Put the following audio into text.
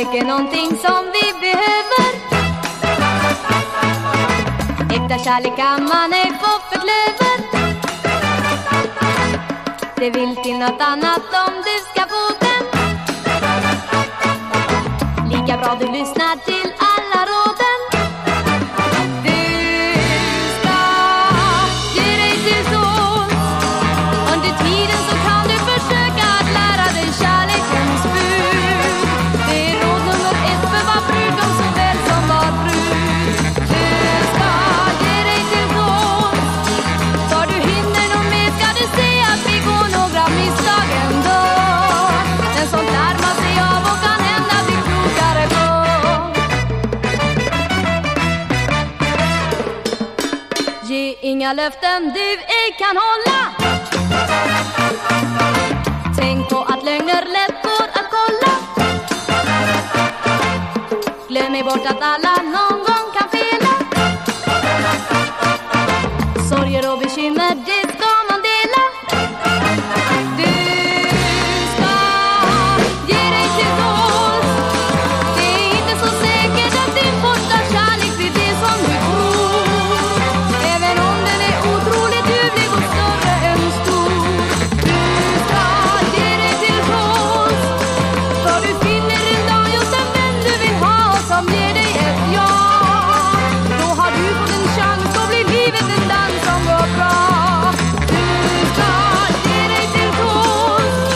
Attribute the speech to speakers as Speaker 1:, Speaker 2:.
Speaker 1: Kärlek är någonting som vi behöver. Äkta kärlek kan man ej få förklöver. Det vill till något annat om du ska få den. Lika bra du lyssnar till alla råden. Du ska ge dig till sås. Under tiden så kan du försöka att lära dig kärlekens bud. Det är råd nummer 1 för var brudgum såväl som var brud. Du ska ge dig till sås. För du hinner nog med ska du se att vi går några misstag ändå. Men sånt lär man sig av och kan hända bli klokare på. Ge inga löften du ej kan hålla. Tänk på att lögner lätt går att kolla. Glöm ej bort att alla någon gång kan